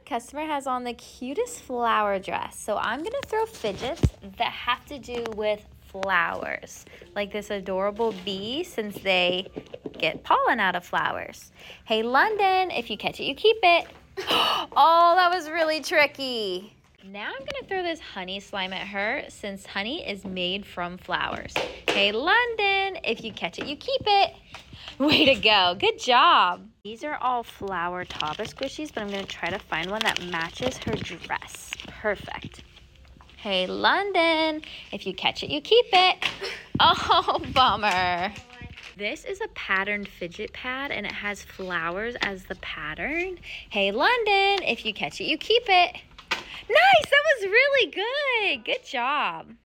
customer has on the cutest flower dress. So I'm gonna throw fidgets that have to do with flowers, like this adorable bee, since they get pollen out of flowers. Hey, London, if you catch it, you keep it. Oh, that was really tricky. Now I'm gonna throw this honey slime at her, since honey is made from flowers. Hey, London, if you catch it, you keep it. Way to go, good job. These are all flower Taba squishies, but I'm gonna try to find one that matches her dress. Perfect. Hey, London, if you catch it, you keep it. Oh, bummer. This is a patterned fidget pad, and it has flowers as the pattern. Hey, London, if you catch it, you keep it. Nice, that was really good. Good job.